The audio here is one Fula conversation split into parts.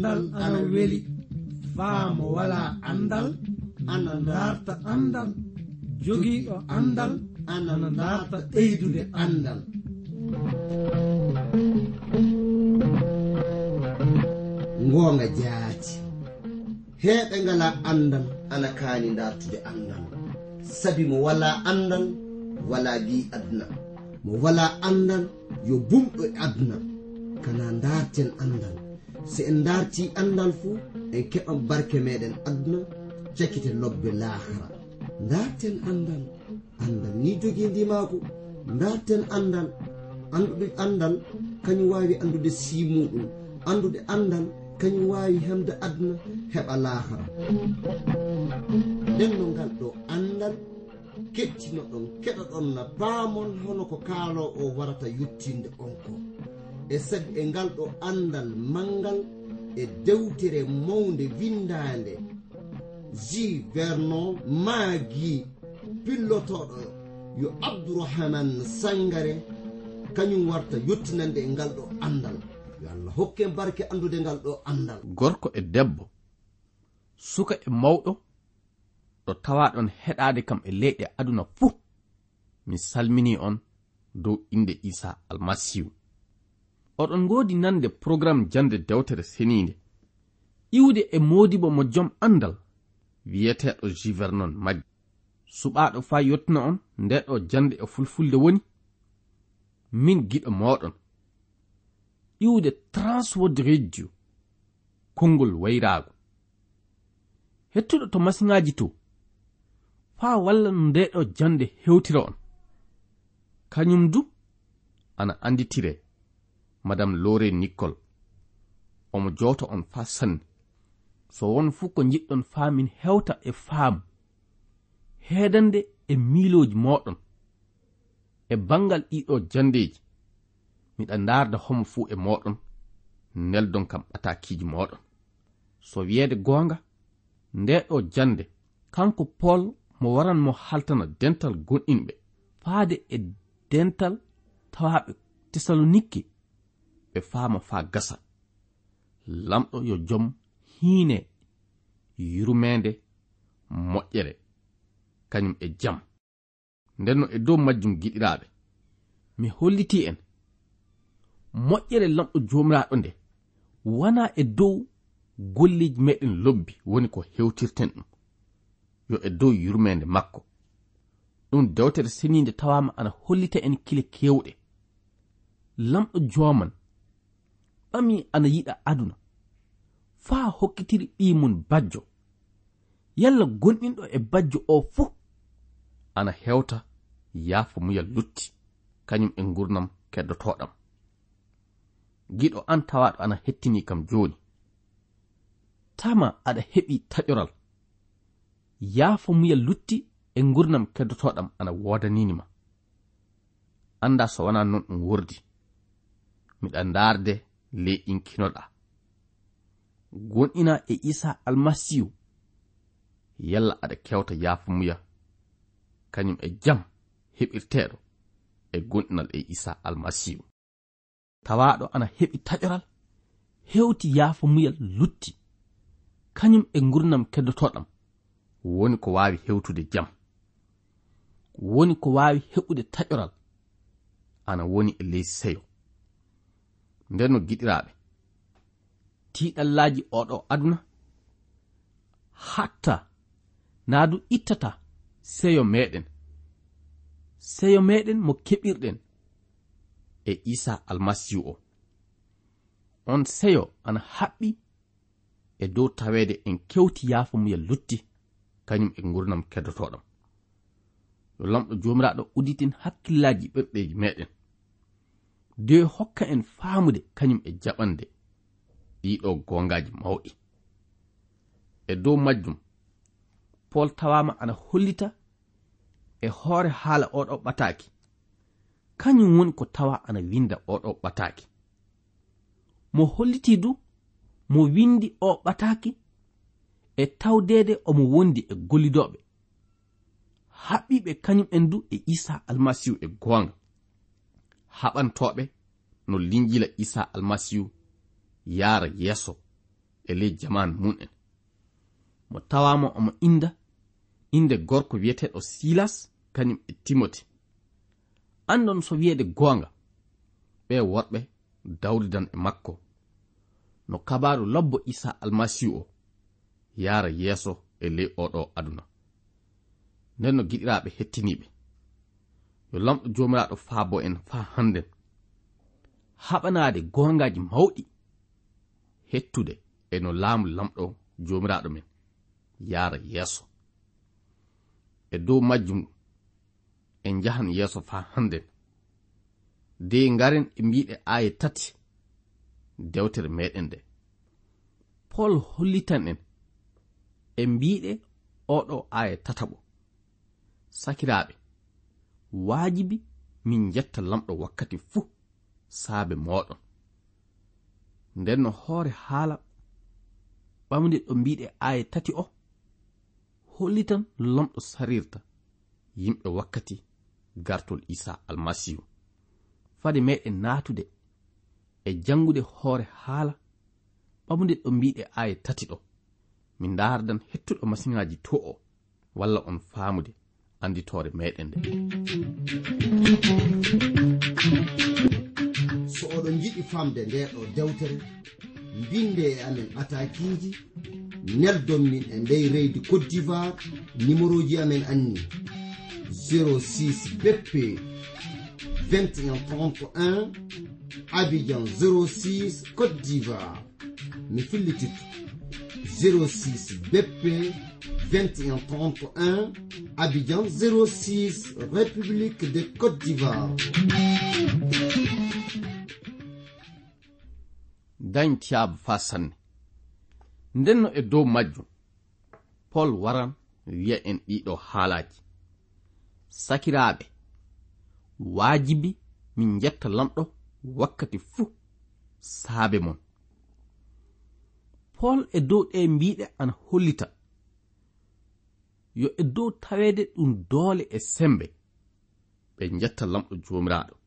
andal ana weli faamo wala andal ana darta andal jogiiɗo andal ana darta ɓeydude andal. Ngonga jaati heɓe ngala andal ana kaani dartude andal, sabi mo wala andal wala bi aduna, mo wala andal yo bumɗo e aduna. Kana darten andal, se en darti andal fu en keɓan barke meɗen aduna, cakkite lobbe lahara. Darten andal, andal ni jogii ndimako. Darten andal, andude andal kañum wawi andude simuɗum, andude andal kañum wawi hemde aduna heɓa lahara. nden no ngal ɗo andal kettino ɗon keɗa ɗon na paamon hono ko kaalo o warata yuttinde on ko. E sabi e ngal ɗo andal mangal e dewtere mawnde windande Jules Vernon maagi pillotoɗo yo Abdourahmane Sangare kañum warta yottinande e ngal ɗo andal. Yo Allah hokke barke andude ngal ɗo andal. Gorko e debbo, suka e mawɗo, ɗo tawaɗon heɗade kam e leyɗe aduna fuu, mi salmini on dow inde Isa Almasihu. Oɗon ngodi nande programme jande dewtere seninde iwde e modibo mo jom andal wiyeteɗo Jules Vernon majji. Suɓaɗo fa yottina on ndeɗo jande e fulfulde woni min giɗo moɗon iwde Transworld Radio kongol wayrago hettuɗo to masiŋaji to fa walla no ndeɗo jande hewtira on. Kañum du ana anditire Madame Lore Nicole, omo joto on fa sanne. So won fu ko jiɗɗon fa min hewta e faamu heedande e miiloji moɗon e bangal ɗiɗo jandeji, miɗa darda homo fu e moɗon neldon kam atakiji moɗon. So wiyeede gonga ndeɗo jande kanko Paul mo waran mo haltana dental gonɗinɓe faade e dental tawaɓe Tesalonike ɓe faama fa gasa. Lamɗo yo jom hiine yurmede moƴƴere kañum e jam. Ndenno e dow majjum giɗiraɓe, mi holliti en moƴƴere lamɗo jomiraɗo nde wana e dow golleji meɗen lobbi woni ko hewtirten ɗum, yo e dow yurmede makko. Ɗum dewtere seninde tawama ana hollita en kile kewɗe. Lamɗo joman ɓami ana yiɗa aduna faa hokkitiri ɓimum bajjo, yalla gonɗinɗo e bajjo o fuu ana hewta yaafo muyal lutti kañum e gurnam keddotoɗam. Giɗo an tawaɗo ana hettini kam joni, tama aɗa heɓi taƴoral yaafo muyal lutti e gurnam keddotoɗam ana wodaninima. Anda so wana non ɗum wurdi, miɗa darde ley inkinoɗa gonɗina e Isa Almasihu, yalla aɗa kewta yaafo muya kañum e jam heɓirteɗo e gonɗinal e Isa Almasihu. Tawaɗo ana heɓi taƴoral hewti yaafo muyal lutti kañum e gurnam keddotoɗam woni ko wawi hewtude jam, woni ko wawi heɓude taƴoral ana woni e ley seyo. Ndenno giɗiraɓe, tiɗallaji oɗo aduna hatta naadu ittata seyo meɗen mo keɓirɗen e Isa Almasihu o. On seyo ana haɓɓi e dow tawede en kewti yaafo muyal lutti kañum e gurnam keddotoɗam. Yo lamɗo jomiraɗo uditin hakkillaji ɓerɗeji meɗen de hokka en faamude kañum e jaɓande ɗiɗo gongaji mawɗi. E dow majjum Paul tawama ana hollita e hoore haala oɗo ɓataki, kañum woni ko tawa ana winda oɗo ɓataki. Mo holliti du mo windi o ɓataki e tawdede omo wondi e gollidoɓe haɓɓiɓe kañum en du e Isa Almasihu e gonga, haɓantoɓe no linjila Isa Almasihu yaara yeso e ley jaman mun en mo tawama omo inde gorko wiyeteɗo Silas kañum e Timote. Andon so wiyeede goonga ɓe worɓe dawridan e makko no kabaru lobbo Isa almasihu o yaara yeeso e ley oɗo aduna. Nden no giɗiraɓe hettiniɓe, yo lamɗo jomiraɗo faabo en fa handen haɓanade gongaji mawɗi hettude e no laamu lamɗo jomiraɗo men yaara yeeso. E dow majjum en jahan yeeso fa handen de ngaren e mbiɗe aaye 3 dewtere meɗen nde. Paul hollitan en e mbiɗe oɗo aaye 3 sakiraɓe waajibi min jetta lamɗo wakkati fuu saabe moɗon. Nden no hoore haala ɓamde ɗo mbiɗe aaye 3 o hollitan lamɗo sarirta yimɓe wakkati gartol Isa almasihu. Fade meɗen naatude e jangude hoore haala ɓamde ɗo mbiɗe aaye 3 ɗo min dardan hettuɗo masiŋaji to o walla on faamude anditore meɗen nde. So oɗon jiɗi famde nde ɗo dewtere binde e amen atakiji neldon min e ndey reydi Côte d'Ivoire. Numéroji amen anni 06 BP 2131 Abidjan 06 Côte d'Ivoire. Mi fillitito 06 BP 2131 Abidjan 06 République de Côte d'Ivoire. dañ tiyaabu fa sanne. Ndenno e dow majjum Paul waran wi'a en ɗiɗo haalaji. Sakiraaɓe waajibi min jetta lamɗo wakkati fuu saabe mon. Paul e dow ɗe mbiɗe ana hollita yo e dow taweede ɗum doole e sembe ɓe jetta lamɗo jomiraɗo.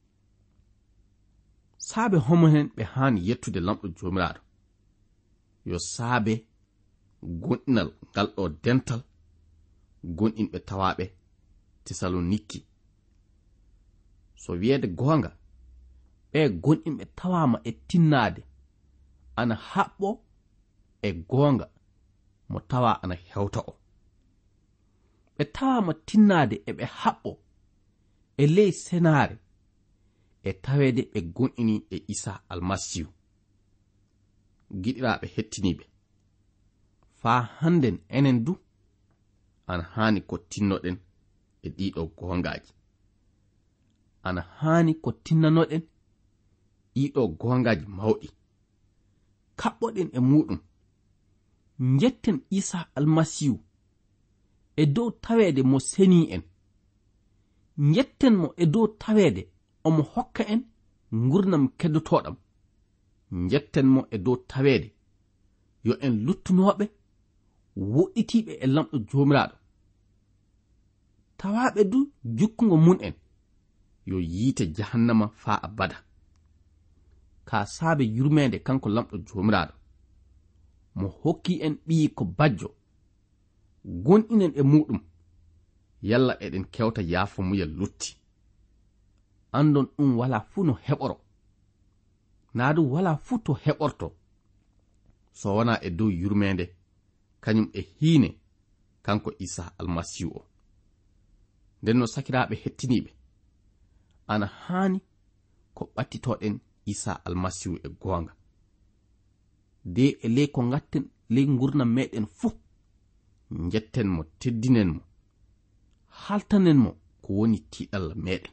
Saabe homo hen ɓe haani yettude lamɗo jomiraɗo yo saabe gonɗinal ngal ɗo dental gonɗinɓe tawaɓe Tesaloniki. So wiyeede goonga ɓe gonɗinɓe tawama e tinnade ana haɓɓo e goonga mo tawa ana hewta o. Ɓe tawama tinnade e ɓe haɓɓo e ley senare e taweede ɓe gonɗini e Isa almasihu. Giɗiraɓe hettiniɓe, faa handen enen du ana haani ko tinnoɗen e ɗiɗo gongaji. Ana haani ko tinnanoɗen ɗiɗo gongaji mawɗi kaɓɓoɗen e muɗum. Jetten Isa almasihu e dow taweede mo seni en. Jetten mo e dow taweede omo hokka en gurnam keddotoɗam. Jetten mo e dow taweede yo en luttunoɓe woɗɗitiɓe e lamɗo jomiraɗo. Tawaɓe du jukkugo mun en yo yiite jahannama faa abada. Ka saabe yurmede kanko lamɗo jomiraɗo mo hokki en ɓiyi ko bajjo gonɗinen e muɗum yalla eɗen kewta yaafo muya lutti. Andon ɗum wala fuu no heɓoro, naadu wala fuu to heɓorto so wona e dow yurmede kañum e hiine kanko Isa almasihu o. Nden no sakiraaɓe hettiniɓe, ana haani ko ɓattitoɗen Isa almasihu e goonga de e ley ko gatten ley gurnam meɗen fuu jetten mo, teddinen mo, haltanen mo ko woni tiɗalla meɗen.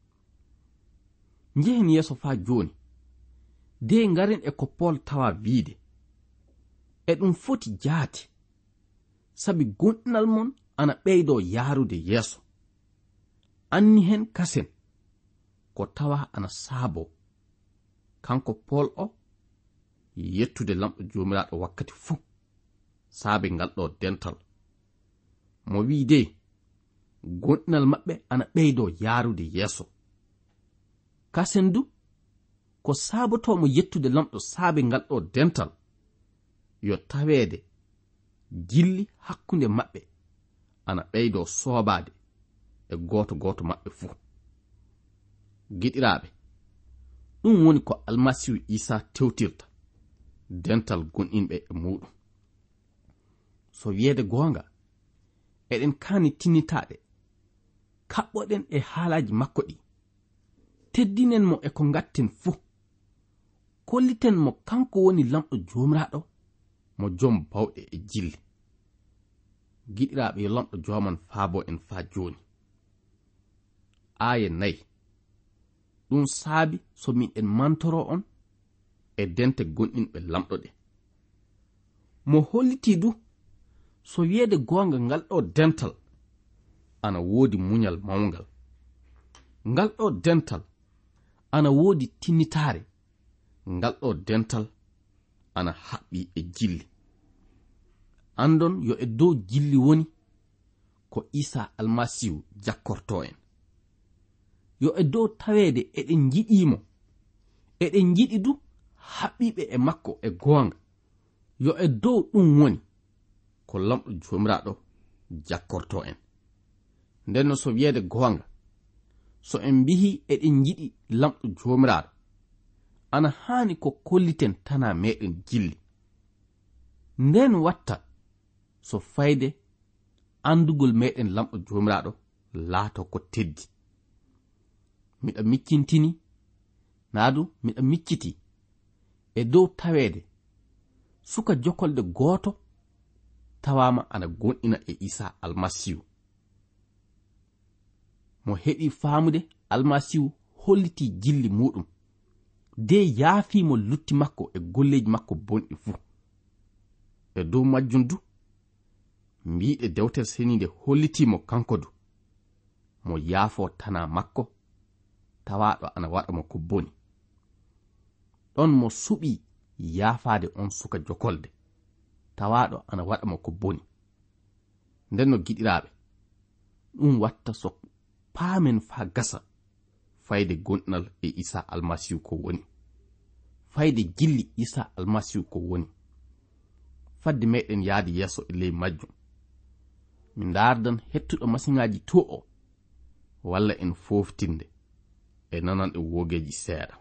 Njehen yeeso faa joni de ngaren e ko Paul tawa wiide e ɗum foti jaati sabi gonɗinal mon ana ɓeydo yaarude yeeso. Anni hen kasen ko tawa ana saabo kanko Paul o yettude lamɗo jomiraɗo wakkati fuu saabe ngal ɗo dental mo wi de gonɗinal maɓɓe ana ɓeydo yaarude yeeso. Kasen du ko saabotomo yettude lamɗo saabe ngal ɗo dental yo taweede jilli hakkunde maɓɓe ana ɓeydo soobade e goto maɓɓe fuu. Giɗiraaɓe, ɗum woni ko almasihu isa tewtirta dental gonɗinɓe e muɗum. So wiyeede goonga, eɗen kaani tinnitaɗe kaɓɓoɗen e haalaji makko ɗi, teddinen mo e ko gatten fuu, kolliten mo kanko woni lamɗo jomiraɗo mo joom bawɗe e jilli. Giɗiraaɓe, yo lamɗo jooman faabo en faa joni. Aya 4. ɗum saabi so miɗen mantoro on e dente gonɗinɓe lamɗo ɗe. Mo holliti du so wiyeede goonga ngal ɗo dental ana woodi muñal mawngal. Ngal ɗo dental ana woodi tinnitaare. Ngal ɗo dental ana haɓɓi e jilli. Andon yo e dow jilli woni ko isa almasihu jakkorto en. Yo e dow taweede eɗen jiɗimo, eɗen jiɗi du haɓɓiɓe e makko e goonga. Yo e dow ɗum woni ko lamɗo jomiraɗo jakkorto en. Nden so wiyeede goonga, so en mbihi eɗen jiɗi lamɗo jomiraɗo, ana haani ko kolliten tana meɗen jilli. Nden watta so fayde andugol meɗen lamɗo jomiraɗo laato ko teddi. Miɗa miccintini, naadu miɗa micciti e dow taweede suka jokolde gooto tawama ana gonɗina e isa almasihu. Mo heɓi faamude almasihu holliti jilli muɗum de yaafimo lutti makko e golleji makko bonɗi fuu. E dow majjum du mbiɗe dewtere seninde hollitimo kanko du mo yaafo tana makko tawaɗo ana waɗa mo ko boni. ɗon mo suɓi yaafaade on suka jokolde tawaɗo ana waɗa mo ko boni. Nden no giɗiraaɓe, ɗum watta so paamen faa gasa fayde gonɗinal e isa almasihu ko woni, fayde jilli isa almasihu ko woni. Fadde meɗen yaadi yeeso e ley majjum, min dardan hettuɗo masiŋaji to o walla en foftinde e nananɗe wogeji seeɗa.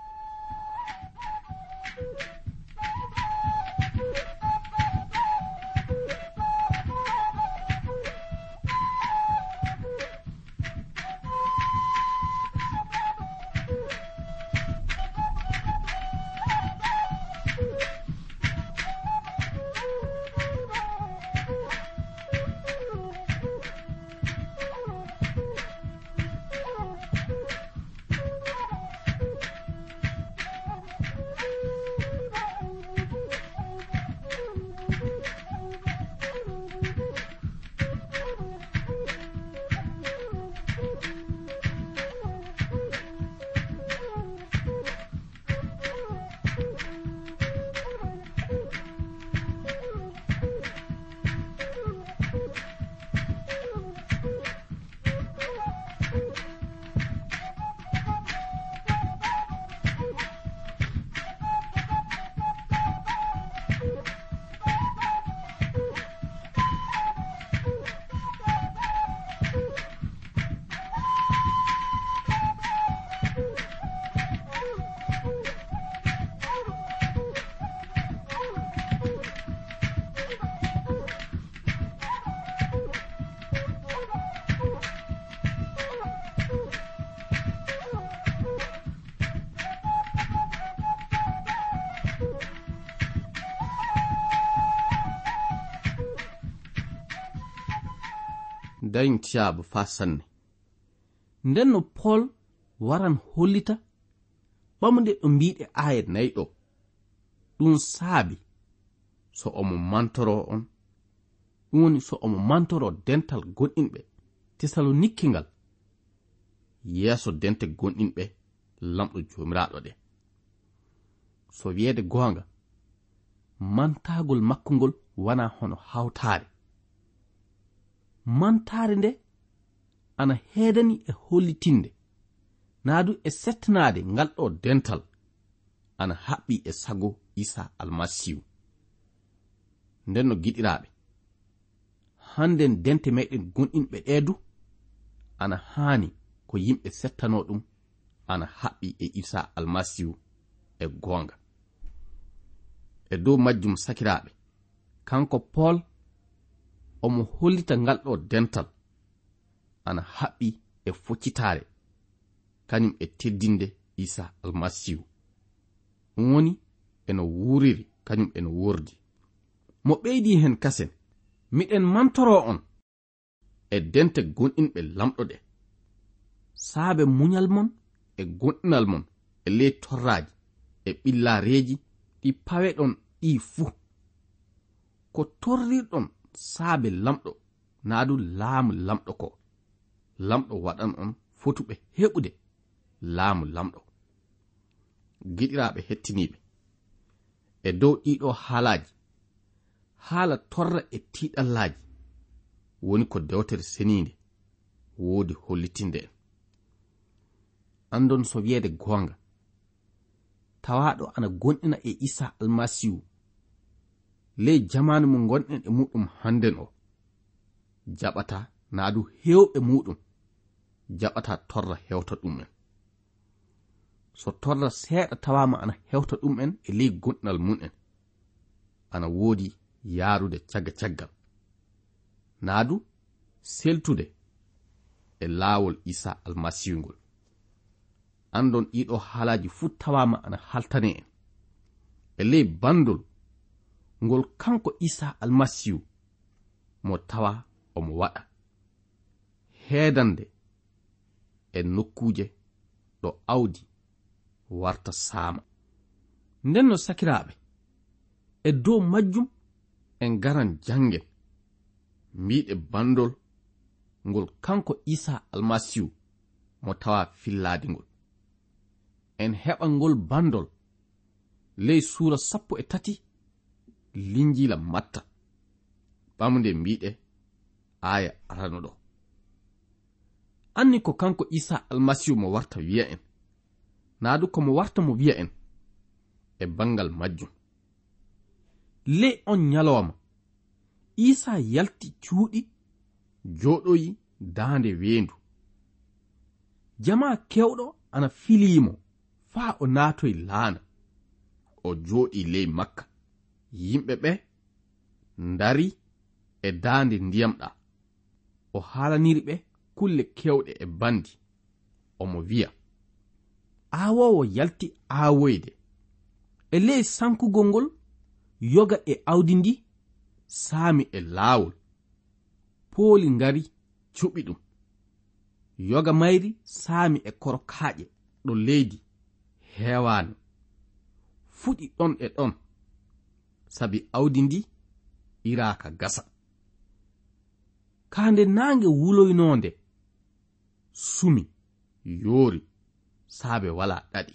dayin tiyaabu faa sanne. Nden no Paul waran hollita ɓamude ɗo mbiɗe aya 4 ɗo, ɗum saabi so omo mantoro on, ɗum woni so omo mantoro dental gonɗinɓe Tesalonikkingal yeeso dente gonɗinɓe lamɗo jomiraɗo ɗe. So wiyeede goonga, mantagol makko ngol wana hono hawtaare. Mantare nde ana heedani e hollitinde, naadu e settanade ngal ɗo dental ana haɓɓi e sago Isa almasihu. nden no giɗiraɓe, hannden dente meɗen gonɗinɓe ɗeedu ana haani ko yimɓe settano ɗum ana haɓɓi e Isa almasihu e goonga. E dow majjum sakiraaɓe, kanko Paul omo hollita ngal ɗo dental ana haɓɓi e foccitaare kañum e teddinde Isa almasihu. ɗum woni eno wuriri kañum eno wordi. Mo ɓeydi hen kasen, miɗen mantoro on e dente gonɗinɓe lamɗo ɗe, saabe muñal mon e gonɗinal mon e ley torraji e ɓillareji ɗi paweɗon ɗi fuu. Ko torrirɗon saabe lamɗo naadu laamu lamɗo ko, lamɗo waɗan on fotuɓe heɓude laamu lamɗo. Giɗiraɓe hettiniɓe, e dow ɗiɗo haalaji, haala torra e tiiɗallaji woni ko dewtere seninde woodi hollitinde en. Andon so wiyeede goonga, tawaɗo ana gonɗina e Isa almasihu ley jamanu mo gonɗen e muɗum hannden o, jaɓata naadu hewɓe muɗum jaɓata torra hewta ɗumen. So torra seeɗa tawama ana hewta ɗumen e ley gonɗinal mum'en, ana woodi yaarude caggal naadu seltude e laawol Isa almasihu ngol. Andon ɗiɗo haalaji fuu tawama ana haltane en e ley bandol ngol kanko Isa almasihu mo tawa omo waɗa heedande e nokkuje ɗo awdi warta saama. Nden no sakiraaɓe, e dow majjum en garan jangen mbiɗe bandol ngol kanko Isa almasihu mo tawa fillaadi ngol. En heɓa ngol bandol ley suura 13 linjila Matta ɓamde mbiɗe aya arano ɗo. Anni ko kanko Isa almasihu mo warta wi'a en, naadu ko mo warta mo wi'a en e bangal majjum. Ley on nyalowma Isa yalti cuuɗi joɗoyi daande weendu. Jama kewɗo ana filimo faa o naatoy laana, o jooɗi ley makka. Yimɓe ɓe ndari e daande ndiyam ɗa, o haalaniri ɓe kulle kewɗe e bandi. Omo wi'a, aawowo yalti aawoyde e ley sankugol ngol yoga e awdi ndi saami e laawol. Pooli ngari cuɓi ɗum, yoga mayri saami e korokaaƴe ɗo leydi heewaano. Fuɗi ɗon e ɗon, sabi awdi ndi iraaka gasa. Kaande naange wuloynonde sumi yoori, saabe wala ɗaɗi.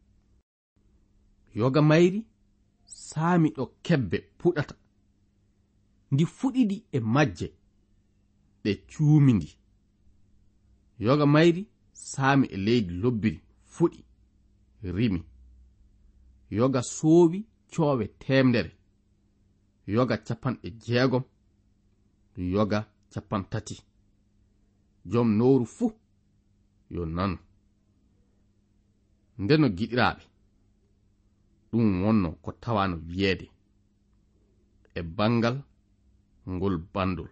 Yoga mayri saami ɗo kebbe puɗata, ndi fuɗiɗi e majje ɗe cuumindi. Yoga mayri saami e leydi lobbiri fuɗi rimi. Yoga soowi coowe 100, yoga 60, yoga 30. Jom nooru fuu yo nanu. Ndeno giɗiraɓe, ɗum wonno ko tawano wiyeede e bangal ngol bandol.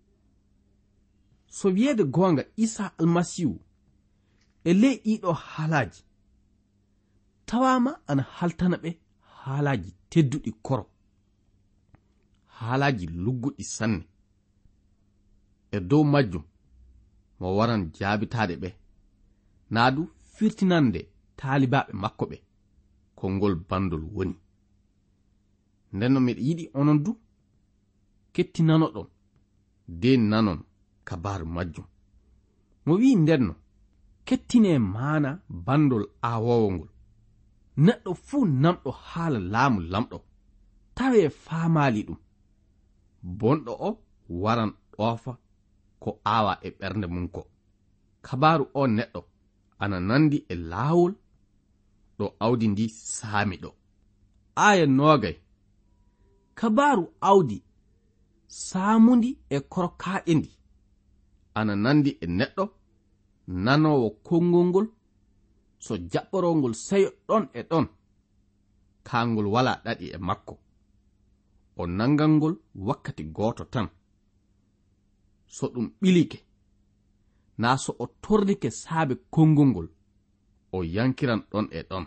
So wiyeede goonga, Isa almasihu e ley ɗiɗo haalaji tawama ana haltana ɓe haalaji tedduɗi koro, haalaji lugguɗi sanne. E dow majjum mo waran jaabitaade ɓe, naadu firtinande taalibaɓe makko ɓe ko ngol bandol woni. Ndenno miɗa yiɗi onon du kettinano ɗon de nanon kabaru majjum. Mo wi ndenno kettine maana bandol aawowo ngol. Neɗɗo fuu namɗo haala laamu lamɗo tawe faamaali ɗum, bonɗo o waran ɗoofa ko aawa e ɓernde mum ko. Kabaru o neɗɗo ana nandi e laawol ɗo awdi ndi saami ɗo. Aya 20, kabaru awdi saamundi e korkaɗe ndi ana nandi e neɗɗo nanowo konngol ngol so jaɓɓorongol seyo ɗon e ɗon kangol wala ɗaɗi e makko o nangal ngol wakkati goto tan so ɗum ɓilike na so o torrike saabe konngol ngol o yankiran ɗon e ɗon.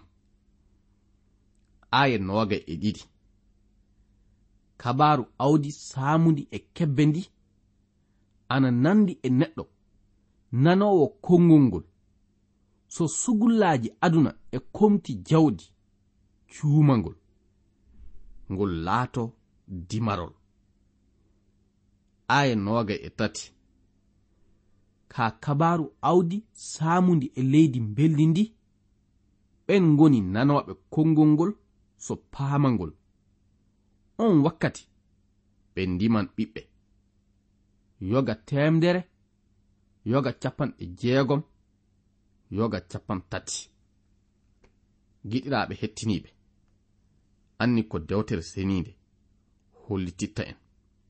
aya 22 kabaru awdi saamundi e kebbe ndi ana nandi e neɗɗo nanowo konngol ngol so sugullaji aduna e komti jawdi cuumangol ngol laato dimarol. aya 23 ka kabaru awdi saamundi e leydi beldi ndi ɓen ngoni nanoɓe konngol ngol so paamangol on wakkati ɓe ndiman ɓiɓɓe yoga 100 yoga 60 yoga 30. giɗiraɓe hettiniɓe anni ko dewtere senide hollititta en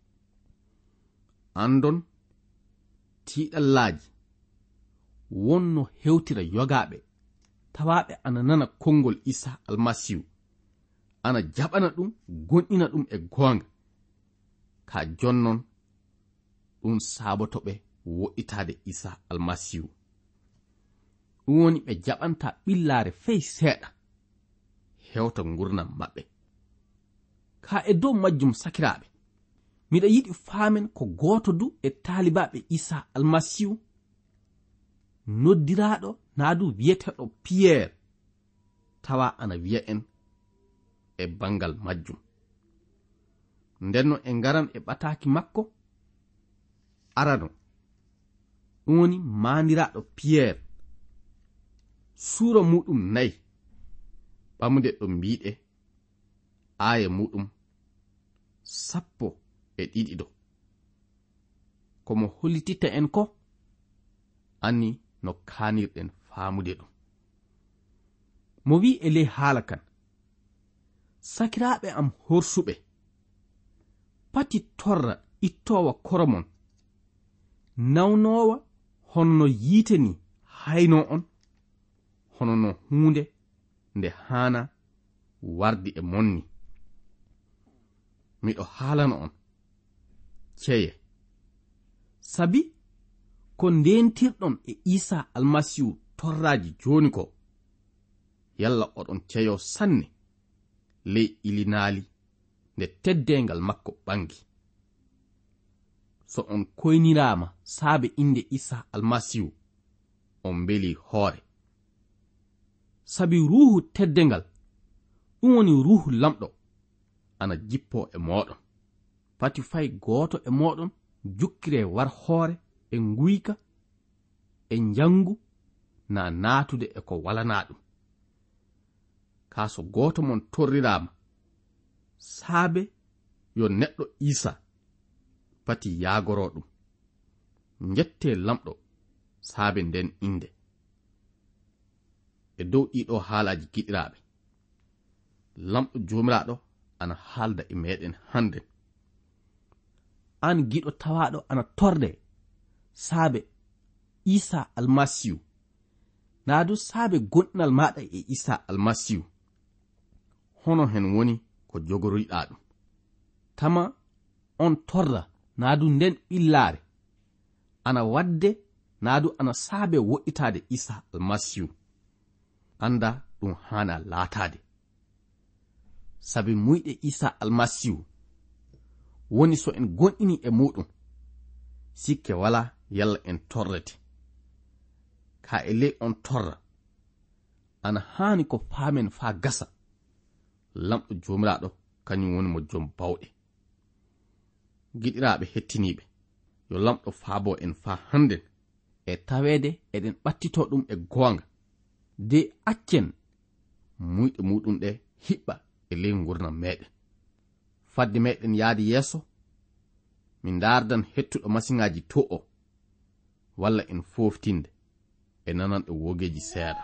andon tiiɗallaji wonno hewtira yogaɓe tawaɓe ana nana konngol Isa almasihu ana jaɓana ɗum gonɗina ɗum e goonga ka jonnon ɗum sabotoɓe woɗɗitade Isa almasihu ɗum woni ɓe jaɓanta ɓillare fey seeɗa hewta gurnam maɓɓe. ka e dow majjum sakiraɓe miɗa yiɗi faamen ko goto du e taalibaɓe Isa almasihu noddiraɗo naa du wiyeteɗo Pierre tawa ana wiya en e bangal majjum ndenno e ngaran e ɓataki makko arano ɗum woni mandiraɗo Pierre suura muɗum 4 ɓamude ɗo mbiɗe aya muɗum 12 ɗo komo hollititta en ko anni no kanirɗen faamude ɗum mo wi e ley haala kan sakiraɓe am horsuɓe pati torra ittowa koromon nawnowa hono no yiite ni hayno on hono no hunde nde hana wardi e monni miɗo haalano on ceye sabi ko ndentirɗon e Isa almasihu torraji joni ko yalla oɗon ceyo sanne ley ilinaali nde teddengal makko ɓangi so on koynirama saabe inde Isa almasihu on beli hoore sabi ruhu teddengal ɗum woni ruhu lamɗo ana jippo e moɗon pati fay goto e moɗon jukkire war hoore e nguyka e jangu na naatude e ko walana ɗum ka so goto mon torrirama saabe yo neɗɗo Isa pati yaagoro ɗum jette lamɗo saabe nden inde. e dow ɗiɗo haalaji giɗiraɓe lamɗo jomiraɗo ana haalda e meɗen hande an giɗo tawaɗo ana torde saabe Isa almasihu naa du saabe gonɗinal maɗa e Isa almasihu hono hen woni ko jogoriɗa ɗum tama on torra naa du nden ɓillare ana wadde naa du ana saabe woɗɗitade Isa almasihu anda ɗum hana laatade sabi muyɗe Isa almasihu woni so en gonɗini e muɗum sikke wala yalla en torrete ka e ley on torra ana hani ko faamen fa gasa lamɗo jomiraɗo kañum woni mo jom bawɗe. giɗiraɓe hettiniɓe yo lamɗo faabo en fa handen e tawede eɗen ɓattito ɗum e goonga de accen muyɗe muɗum ɗe hiɓɓa e ley gurnam meɗen fadde meɗen yaadi yeeso min dardan hettuɗo masiŋaji to o walla en foftinde e nananɗe wogeji seeɗa.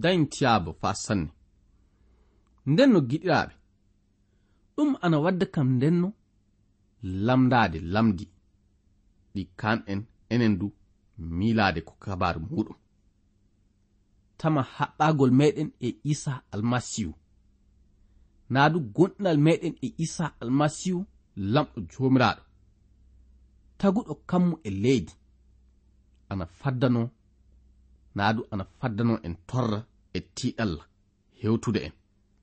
dañtiyaabo faa sanne. Nden no giɗiraaɓe, ɗum ana wadda kam ndenno lamdaade lamdi ɗi kan'en enen du miilaade ko kabaru muɗum. Tama haɓɓagol meɗen e Isa almasihu, naa du gonɗinal meɗen e Isa almasihu lamɗo jomiraɗo taguɗo kammu e leydi ana faddano, naa du ana faddano en torra e tiiɗalla hewtude en.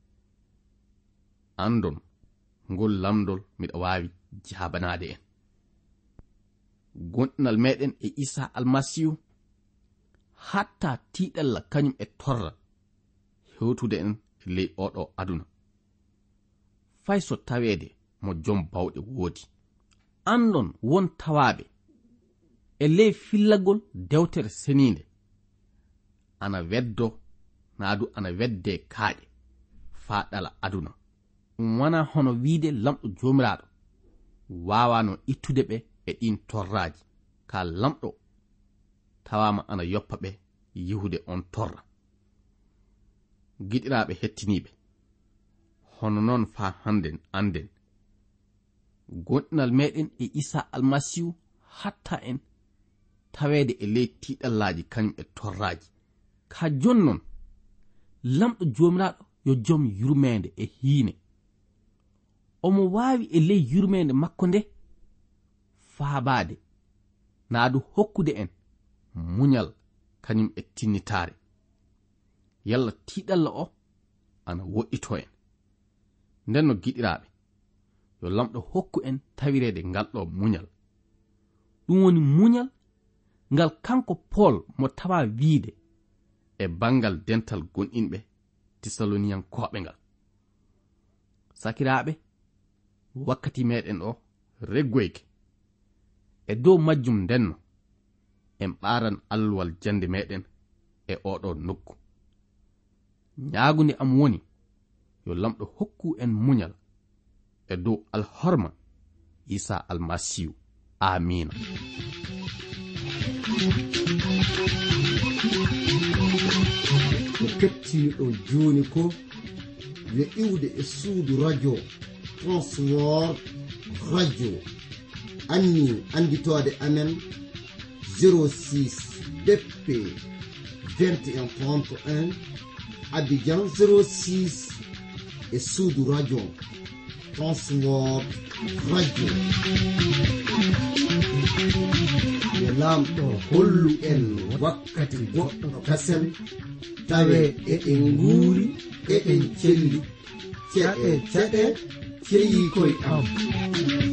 Andon ngol lamdol miɗa waawi jabanade en. Gonɗinal meɗen e Isa almasihu hatta tiiɗalla kañum e torra hewtude en e ley oɗo aduna. Fay so taweede mo jom bawɗe woodi. Andon won tawaɓe e ley fillagol dewtere seninde ana weddo, naa du ana wedde kaaƴe faa ɗala aduna. Ɗum wana hono wiide lamɗo jomiraɗo wawano ittude ɓe e ɗin torraji, ka lamɗo tawama ana yoppa ɓe yihude on torra. Giɗiraɓe hettiniɓe, hono noon faa handen anden gonɗinal meɗen e Isa almasihu hatta en taweede e ley tiiɗallaji kañum e torraji. Ka jonnon lamɗo jomiraɗo yo joom yurmede e hiine. Omo waawi e ley yurmede makko nde faabade, naa du hokkude en muñal kañum e tinnitaare. Yalla tiiɗalla o ana woɗɗito en. Nden no giɗiraaɓe, yo lamɗo hokku en tawirede ngal ɗo muñal. Ɗum woni muñal ngal kanko Paul mo tawa wiide e bangal dental gonɗinɓe Tisaloniyankoɓe ngal. Sakiraaɓe, wakkati meɗen o reggoyke. E dow majjum ndenno en ɓaran alluwal jande meɗen e oɗo nokku. Ñaagunde am woni yo lamɗo hokku en muñal e dow alhorma Isa almasihu. Amina. ko kettiniɗo joni ko yo iwde e suudu radio Transworld radio anni anditode amen 06 BP 2131 Abidjan 06 e suudu radio Transworld radio. Yo lamɗo hollu en wakkati goɗɗo kasel tawe eɗen nguuri eɗen celli ceɗe ceɗe ceyi koye am.